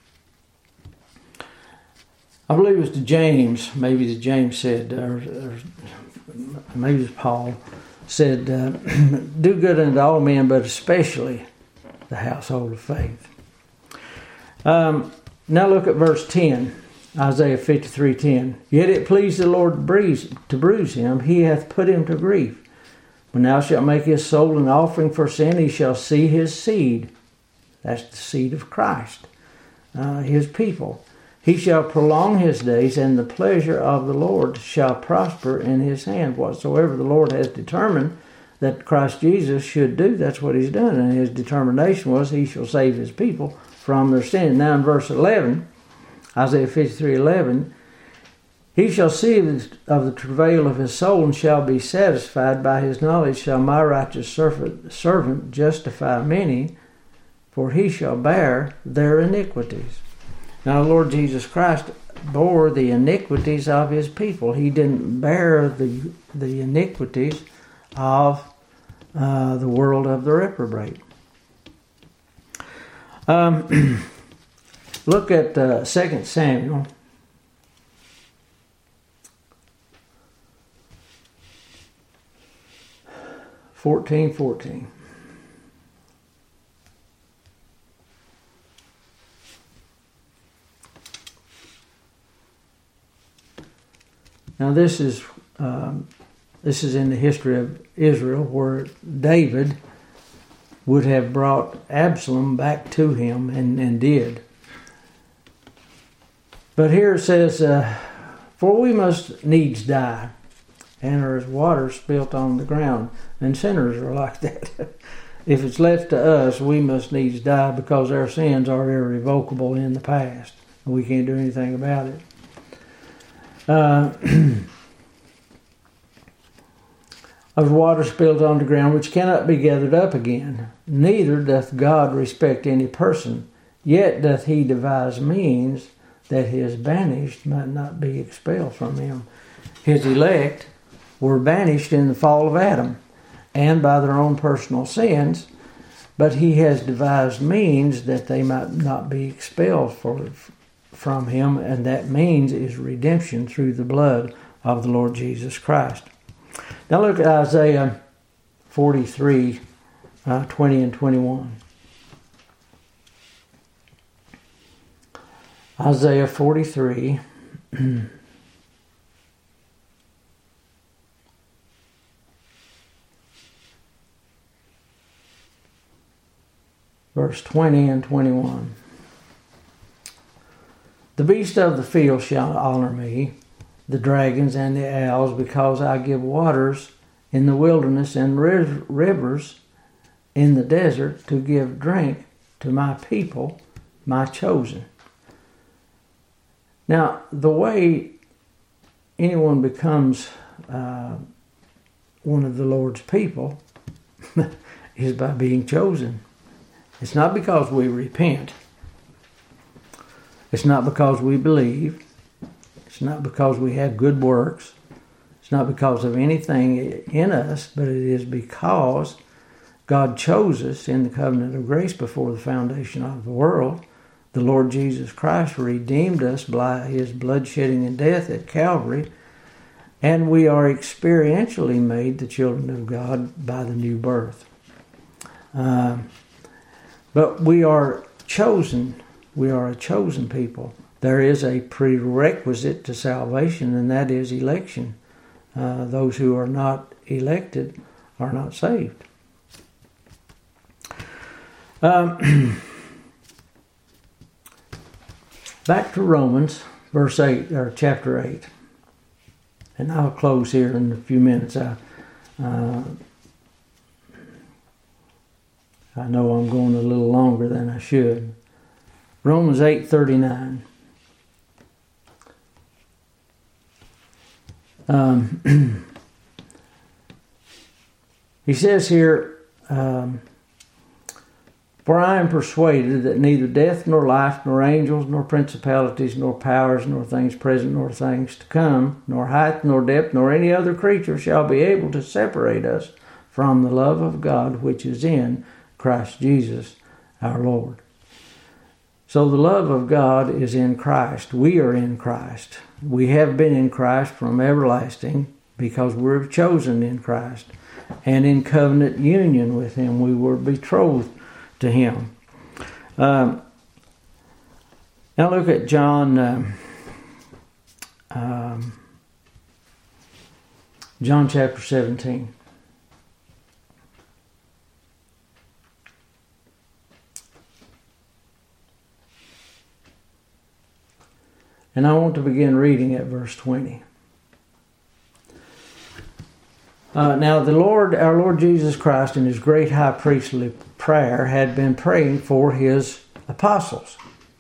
I believe it was to James, maybe to James said, or, or maybe it was Paul, said, uh, do good unto all men, but especially the household of faith. Um, now look at verse ten, Isaiah fifty-three ten. Yet it pleased the Lord to bruise, to bruise him, he hath put him to grief. When thou shalt make his soul an offering for sin, he shall see his seed. That's the seed of Christ, uh, his people. He shall prolong his days, and the pleasure of the Lord shall prosper in his hand. Whatsoever the Lord has determined that Christ Jesus should do, that's what he's done. And his determination was he shall save his people from their sin. Now in verse eleven, Isaiah fifty-three eleven, he shall see of the travail of his soul and shall be satisfied. By his knowledge shall my righteous servant justify many, for he shall bear their iniquities. Now the Lord Jesus Christ bore the iniquities of his people. He didn't bear the, the iniquities of uh, the world of the reprobate. Um, look at uh, Second Samuel. fourteen fourteen. Now this is um, this is in the history of Israel, where David would have brought Absalom back to him, and, and did. But here it says, uh, for we must needs die, and are as water spilt on the ground. And sinners are like that. If it's left to us, we must needs die, because our sins are irrevocable in the past. And we can't do anything about it. Uh, of water spilled on the ground, which cannot be gathered up again. Neither doth God respect any person, yet doth he devise means that his banished might not be expelled from him. His elect were banished in the fall of Adam, and by their own personal sins, but he has devised means that they might not be expelled for, from him, and that means is redemption through the blood of the Lord Jesus Christ. Now look at Isaiah forty-three, uh, twenty and twenty-one. Isaiah forty-three, verse twenty and twenty-one. The beasts of the field shall honor me, the dragons and the owls, because I give waters in the wilderness and rivers in the desert to give drink to my people, my chosen. Now, the way anyone becomes uh, one of the Lord's people is by being chosen. It's not because we repent. It's not because we believe. It's not because we have good works. It's not because of anything in us, but it is because God chose us in the covenant of grace before the foundation of the world. The Lord Jesus Christ redeemed us by his blood shedding and death at Calvary, and we are experientially made the children of God by the new birth. Uh, but we are chosen. We are a chosen people. There is a prerequisite to salvation, and that is election. Uh, those who are not elected are not saved. Um, back to Romans, verse eight, or chapter eight. And I'll close here in a few minutes. I, uh, I know I'm going a little longer than I should. Romans eight thirty-nine. Um, he says here, um, for I am persuaded that neither death nor life, nor angels, nor principalities, nor powers, nor things present, nor things to come, nor height, nor depth, nor any other creature shall be able to separate us from the love of God which is in Christ Jesus our Lord. So the love of God is in Christ. We are in Christ. We have been in Christ from everlasting because we're chosen in Christ. And in covenant union with him, we were betrothed to him. Um, now look at John, um, um, John chapter seventeen. And I want to begin reading at verse twenty. Uh, now the Lord, our Lord Jesus Christ, in his great high priestly prayer, had been praying for his apostles.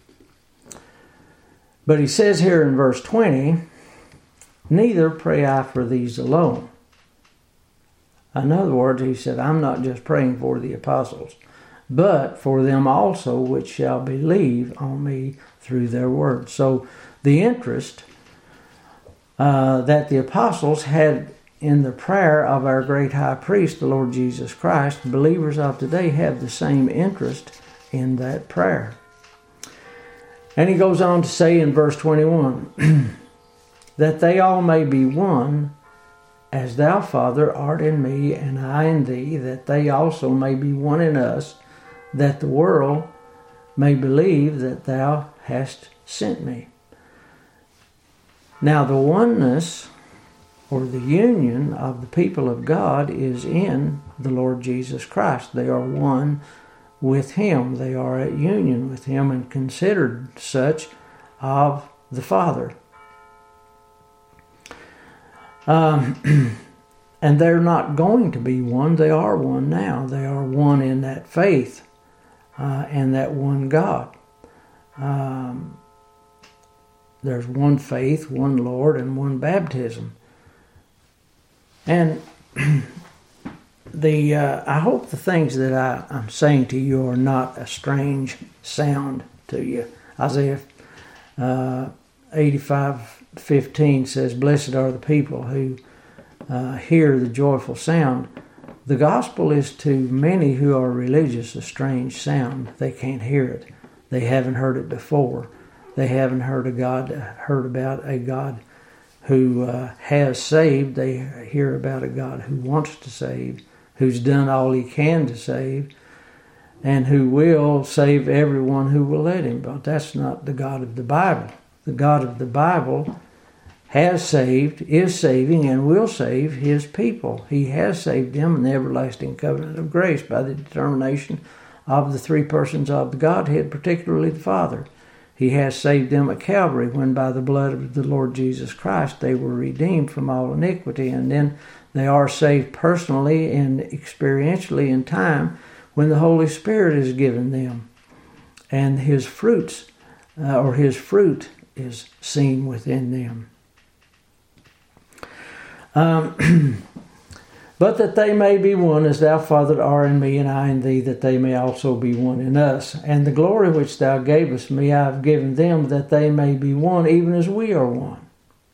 But he says here in verse twenty, neither pray I for these alone. In other words, he said, I'm not just praying for the apostles, but for them also which shall believe on me through their word. So the interest uh, that the apostles had in the prayer of our great high priest, the Lord Jesus Christ, believers of today have the same interest in that prayer. And he goes on to say in verse twenty-one, that they all may be one, as thou, Father, art in me, and I in thee, that they also may be one in us, that the world may believe that thou hast sent me. Now the oneness or the union of the people of God is in the Lord Jesus Christ. They are one with him. They are at union with him and considered such of the Father. Um, and they're not going to be one. They are one now. They are one in that faith uh, and that one God. Um, there's one faith, one Lord, and one baptism. And the uh, I hope the things that I, I'm saying to you are not a strange sound to you. Isaiah uh, eighty-five fifteen says, blessed are the people who uh, hear the joyful sound the gospel is to many who are religious a strange sound. They can't hear it. They haven't heard it before. They haven't heard a God, heard about a God who uh, has saved. They hear about a God who wants to save, who's done all he can to save, and who will save everyone who will let him. But that's not the God of the Bible. The God of the Bible has saved, is saving, and will save his people. He has saved them in the everlasting covenant of grace by the determination of the three persons of the Godhead, particularly the Father. He has saved them at Calvary when by the blood of the Lord Jesus Christ they were redeemed from all iniquity. And then they are saved personally and experientially in time when the Holy Spirit is given them. And his fruits, uh, or his fruit is seen within them. Um, but that they may be one, as thou, Father, art in me, and I in thee, that they may also be one in us. And the glory which thou gavest me, I have given them, that they may be one, even as we are one.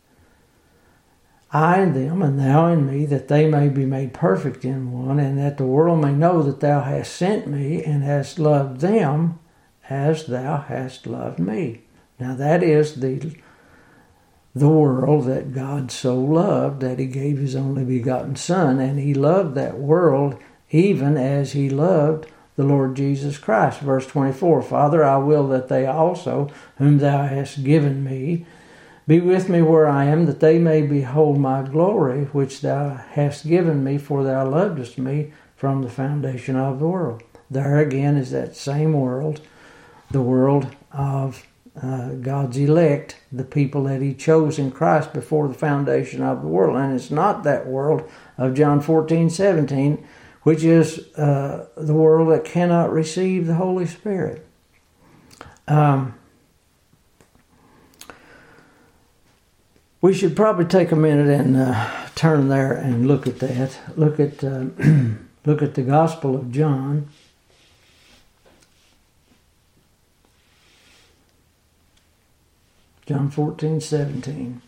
I in them, and thou in me, that they may be made perfect in one, and that the world may know that thou hast sent me, and hast loved them as thou hast loved me. Now that is the the world that God so loved that he gave his only begotten Son, and he loved that world even as he loved the Lord Jesus Christ. Verse twenty-four, Father, I will that they also, whom thou hast given me, be with me where I am, that they may behold my glory, which thou hast given me, for thou lovedest me from the foundation of the world. There again is that same world, the world of Uh, God's elect, the people that he chose in Christ before the foundation of the world. And it's not that world of John fourteen seventeen, which is uh, the world that cannot receive the Holy Spirit. Um, we should probably take a minute and uh, turn there and look at that. Look at uh, look at the Gospel of John. John fourteen seventeen.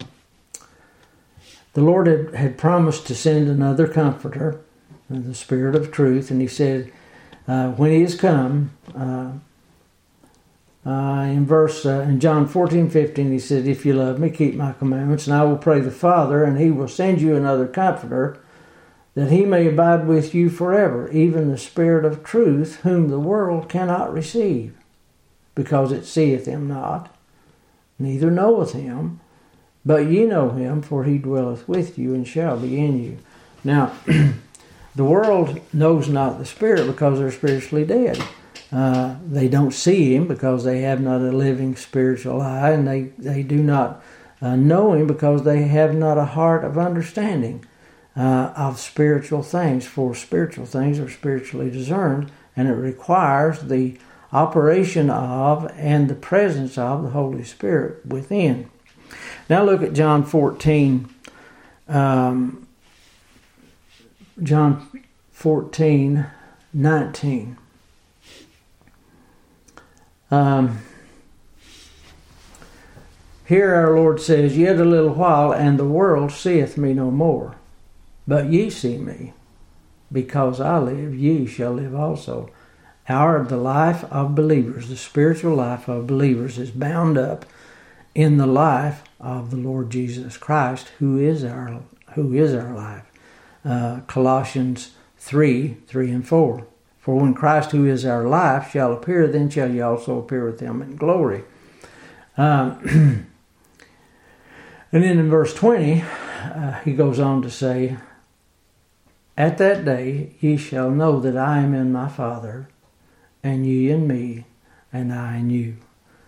The Lord had, had promised to send another comforter, the Spirit of truth, and he said, uh, when he has come, uh, uh, in verse uh, in John fourteen fifteen, he said, if you love me, keep my commandments, and I will pray the Father, and he will send you another comforter, that he may abide with you forever, even the Spirit of truth, whom the world cannot receive, because it seeth him not, neither knoweth him, but ye know him, for he dwelleth with you and shall be in you. Now, the world knows not the Spirit because they're spiritually dead. Uh, they don't see him because they have not a living spiritual eye, and they, they do not uh, know him because they have not a heart of understanding uh, of spiritual things, for spiritual things are spiritually discerned, and it requires the operation of and the presence of the Holy Spirit within. Now look at John fourteen. Um, John fourteen nineteen. Um, here our Lord says, yet a little while, and the world seeth me no more. But ye see me. Because I live, ye shall live also. Our, the life of believers, the spiritual life of believers is bound up in the life of the Lord Jesus Christ, who is our who is our life. Uh, Colossians three, three and four. For when Christ, who is our life, shall appear, then shall ye also appear with him in glory. Um, and then in verse twenty, uh, he goes on to say, at that day ye shall know that I am in my Father, and ye in me, and I in you.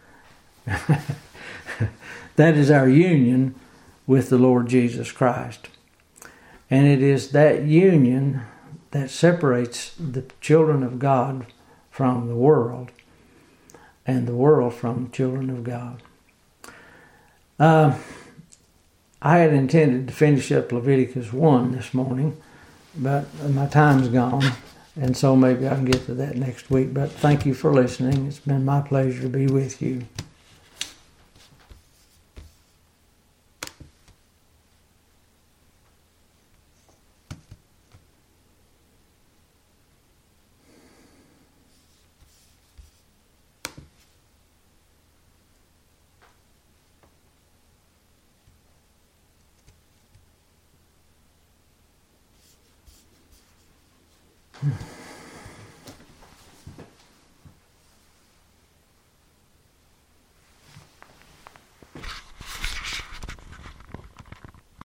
That is our union with the Lord Jesus Christ. And it is that union that separates the children of God from the world, and the world from the children of God. Uh, I had intended to finish up Leviticus one this morning, but my time's gone. And so maybe I can get to that next week. But thank you for listening. It's been my pleasure to be with you.